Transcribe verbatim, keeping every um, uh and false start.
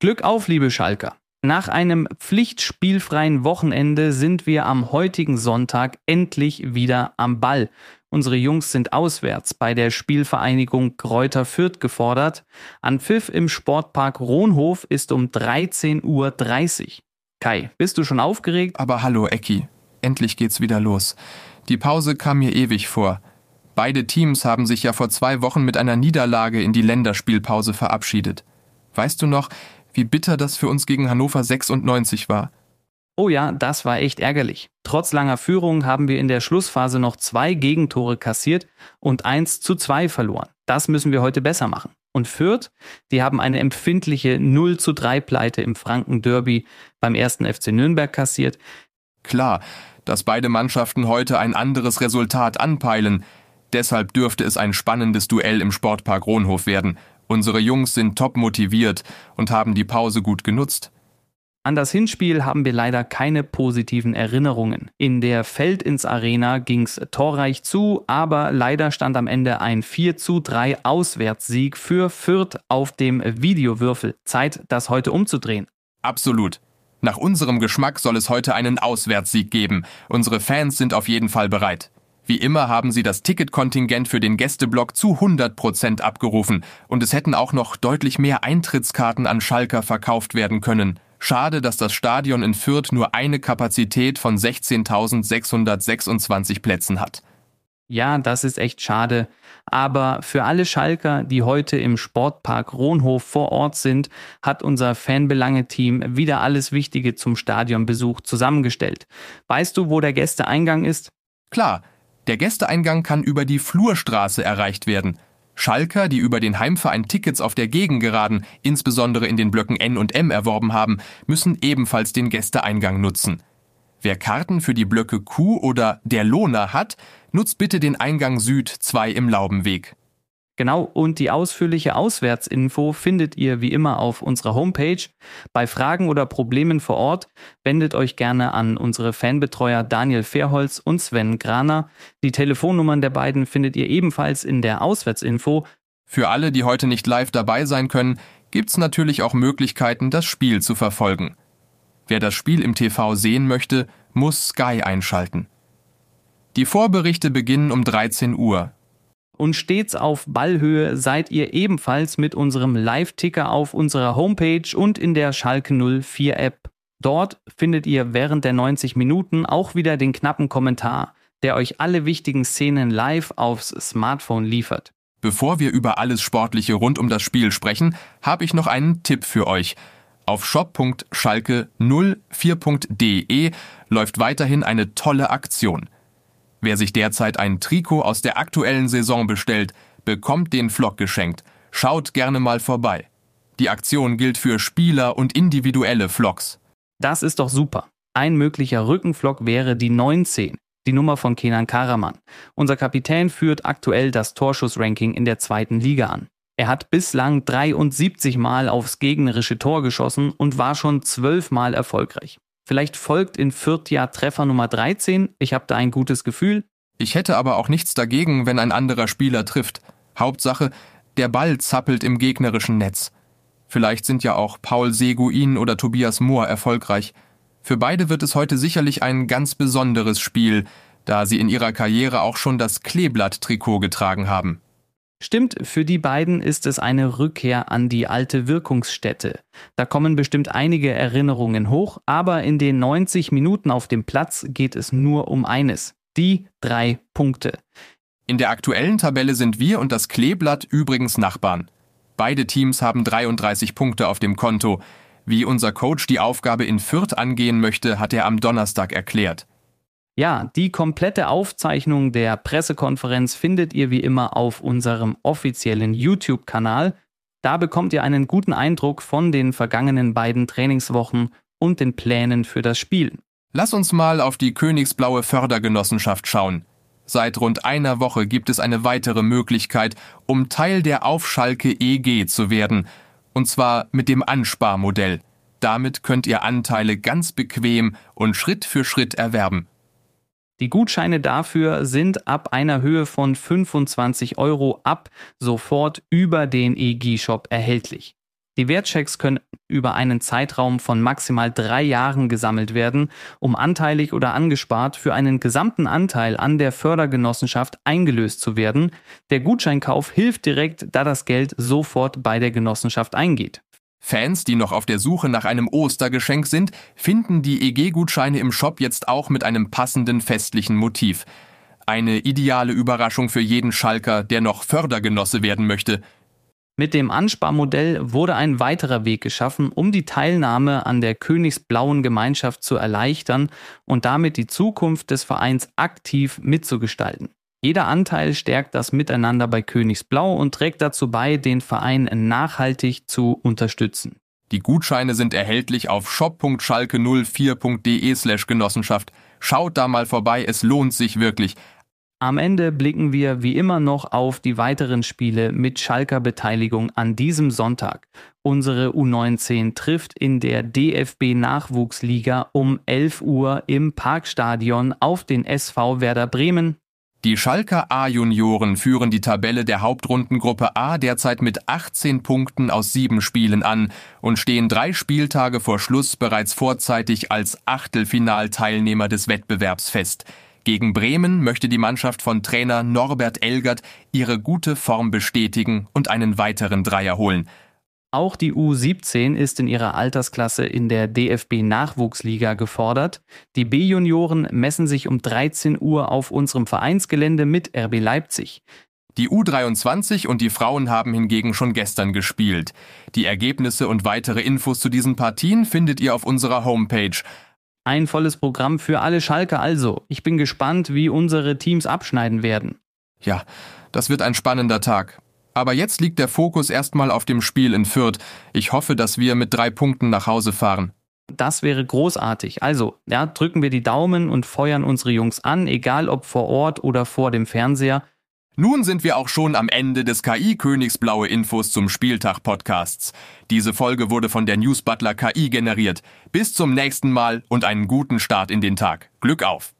Glück auf, liebe Schalker! Nach einem pflichtspielfreien Wochenende sind wir am heutigen Sonntag endlich wieder am Ball. Unsere Jungs sind auswärts bei der Spielvereinigung Greuther Fürth gefordert. Anpfiff im Sportpark Ronhof ist um dreizehn Uhr dreißig. Kai, bist du schon aufgeregt? Aber hallo Ecki, endlich geht's wieder los. Die Pause kam mir ewig vor. Beide Teams haben sich ja vor zwei Wochen mit einer Niederlage in die Länderspielpause verabschiedet. Weißt du noch, wie bitter das für uns gegen Hannover sechsundneunzig war? Oh ja, das war echt ärgerlich. Trotz langer Führung haben wir in der Schlussphase noch zwei Gegentore kassiert und eins zu zwei verloren. Das müssen wir heute besser machen. Und Fürth, die haben eine empfindliche null zu drei Pleite im Franken-Derby beim ersten F C Nürnberg kassiert. Klar, dass beide Mannschaften heute ein anderes Resultat anpeilen. Deshalb dürfte es ein spannendes Duell im Sportpark Ronhof werden. Unsere Jungs sind top motiviert und haben die Pause gut genutzt. An das Hinspiel haben wir leider keine positiven Erinnerungen. In der Feldins-Arena ging's torreich zu, aber leider stand am Ende ein vier zu drei Auswärtssieg für Fürth auf dem Videowürfel. Zeit, das heute umzudrehen. Absolut. Nach unserem Geschmack soll es heute einen Auswärtssieg geben. Unsere Fans sind auf jeden Fall bereit. Wie immer haben sie das Ticketkontingent für den Gästeblock zu hundert Prozent abgerufen und es hätten auch noch deutlich mehr Eintrittskarten an Schalker verkauft werden können. Schade, dass das Stadion in Fürth nur eine Kapazität von sechzehntausendsechshundertsechsundzwanzig Plätzen hat. Ja, das ist echt schade. Aber für alle Schalker, die heute im Sportpark Ronhof vor Ort sind, hat unser Fanbelange-Team wieder alles Wichtige zum Stadionbesuch zusammengestellt. Weißt du, wo der Gästeeingang ist? Klar. Der Gästeeingang kann über die Flurstraße erreicht werden. Schalker, die über den Heimverein Tickets auf der Gegengeraden, insbesondere in den Blöcken N und M erworben haben, müssen ebenfalls den Gästeeingang nutzen. Wer Karten für die Blöcke Q oder der Lohner hat, nutzt bitte den Eingang Süd zwei im Laubenweg. Genau, und die ausführliche Auswärtsinfo findet ihr wie immer auf unserer Homepage. Bei Fragen oder Problemen vor Ort wendet euch gerne an unsere Fanbetreuer Daniel Fairholz und Sven Graner. Die Telefonnummern der beiden findet ihr ebenfalls in der Auswärtsinfo. Für alle, die heute nicht live dabei sein können, gibt's natürlich auch Möglichkeiten, das Spiel zu verfolgen. Wer das Spiel im T V sehen möchte, muss Sky einschalten. Die Vorberichte beginnen um dreizehn Uhr. Und stets auf Ballhöhe seid ihr ebenfalls mit unserem Live-Ticker auf unserer Homepage und in der Schalke null vier App. Dort findet ihr während der neunzig Minuten auch wieder den knappen Kommentar, der euch alle wichtigen Szenen live aufs Smartphone liefert. Bevor wir über alles Sportliche rund um das Spiel sprechen, habe ich noch einen Tipp für euch. Auf shop punkt schalke null vier punkt de läuft weiterhin eine tolle Aktion. Wer sich derzeit ein Trikot aus der aktuellen Saison bestellt, bekommt den Vlog geschenkt. Schaut gerne mal vorbei. Die Aktion gilt für Spieler und individuelle Vlogs. Das ist doch super. Ein möglicher Rückenvlog wäre die neunzehn, die Nummer von Kenan Karaman. Unser Kapitän führt aktuell das Torschussranking in der zweiten Liga an. Er hat bislang dreiundsiebzig Mal aufs gegnerische Tor geschossen und war schon zwölf Mal erfolgreich. Vielleicht folgt in Fürth ja Treffer Nummer dreizehn. Ich habe da ein gutes Gefühl. Ich hätte aber auch nichts dagegen, wenn ein anderer Spieler trifft. Hauptsache, der Ball zappelt im gegnerischen Netz. Vielleicht sind ja auch Paul Seguin oder Tobias Mohr erfolgreich. Für beide wird es heute sicherlich ein ganz besonderes Spiel, da sie in ihrer Karriere auch schon das Kleeblatt-Trikot getragen haben. Stimmt, für die beiden ist es eine Rückkehr an die alte Wirkungsstätte. Da kommen bestimmt einige Erinnerungen hoch, aber in den neunzig Minuten auf dem Platz geht es nur um eines: die drei Punkte. In der aktuellen Tabelle sind wir und das Kleeblatt übrigens Nachbarn. Beide Teams haben dreiunddreißig Punkte auf dem Konto. Wie unser Coach die Aufgabe in Fürth angehen möchte, hat er am Donnerstag erklärt. Ja, die komplette Aufzeichnung der Pressekonferenz findet ihr wie immer auf unserem offiziellen YouTube-Kanal. Da bekommt ihr einen guten Eindruck von den vergangenen beiden Trainingswochen und den Plänen für das Spiel. Lass uns mal auf die Königsblaue Fördergenossenschaft schauen. Seit rund einer Woche gibt es eine weitere Möglichkeit, um Teil der Auf Schalke E G zu werden. Und zwar mit dem Ansparmodell. Damit könnt ihr Anteile ganz bequem und Schritt für Schritt erwerben. Die Gutscheine dafür sind ab einer Höhe von fünfundzwanzig Euro ab sofort über den E G-Shop erhältlich. Die Wertchecks können über einen Zeitraum von maximal drei Jahren gesammelt werden, um anteilig oder angespart für einen gesamten Anteil an der Fördergenossenschaft eingelöst zu werden. Der Gutscheinkauf hilft direkt, da das Geld sofort bei der Genossenschaft eingeht. Fans, die noch auf der Suche nach einem Ostergeschenk sind, finden die E G-Gutscheine im Shop jetzt auch mit einem passenden festlichen Motiv. Eine ideale Überraschung für jeden Schalker, der noch Fördergenosse werden möchte. Mit dem Ansparmodell wurde ein weiterer Weg geschaffen, um die Teilnahme an der Königsblauen Gemeinschaft zu erleichtern und damit die Zukunft des Vereins aktiv mitzugestalten. Jeder Anteil stärkt das Miteinander bei Königsblau und trägt dazu bei, den Verein nachhaltig zu unterstützen. Die Gutscheine sind erhältlich auf shop punkt schalke null vier punkt de slash Genossenschaft. Schaut da mal vorbei, es lohnt sich wirklich. Am Ende blicken wir wie immer noch auf die weiteren Spiele mit Schalker Beteiligung an diesem Sonntag. Unsere U neunzehn trifft in der D F B-Nachwuchsliga um elf Uhr im Parkstadion auf den S V Werder Bremen. Die Schalker A-Junioren führen die Tabelle der Hauptrundengruppe A derzeit mit achtzehn Punkten aus sieben Spielen an und stehen drei Spieltage vor Schluss bereits vorzeitig als Achtelfinalteilnehmer des Wettbewerbs fest. Gegen Bremen möchte die Mannschaft von Trainer Norbert Elgert ihre gute Form bestätigen und einen weiteren Dreier holen. Auch die U siebzehn ist in ihrer Altersklasse in der D F B-Nachwuchsliga gefordert. Die B-Junioren messen sich um dreizehn Uhr auf unserem Vereinsgelände mit R B Leipzig. Die U dreiundzwanzig und die Frauen haben hingegen schon gestern gespielt. Die Ergebnisse und weitere Infos zu diesen Partien findet ihr auf unserer Homepage. Ein volles Programm für alle Schalker also. Ich bin gespannt, wie unsere Teams abschneiden werden. Ja, das wird ein spannender Tag. Aber jetzt liegt der Fokus erstmal auf dem Spiel in Fürth. Ich hoffe, dass wir mit drei Punkten nach Hause fahren. Das wäre großartig. Also, ja, drücken wir die Daumen und feuern unsere Jungs an, egal ob vor Ort oder vor dem Fernseher. Nun sind wir auch schon am Ende des K I-Königsblaue Infos zum Spieltag-Podcasts. Diese Folge wurde von der Newsbutler K I generiert. Bis zum nächsten Mal und einen guten Start in den Tag. Glück auf!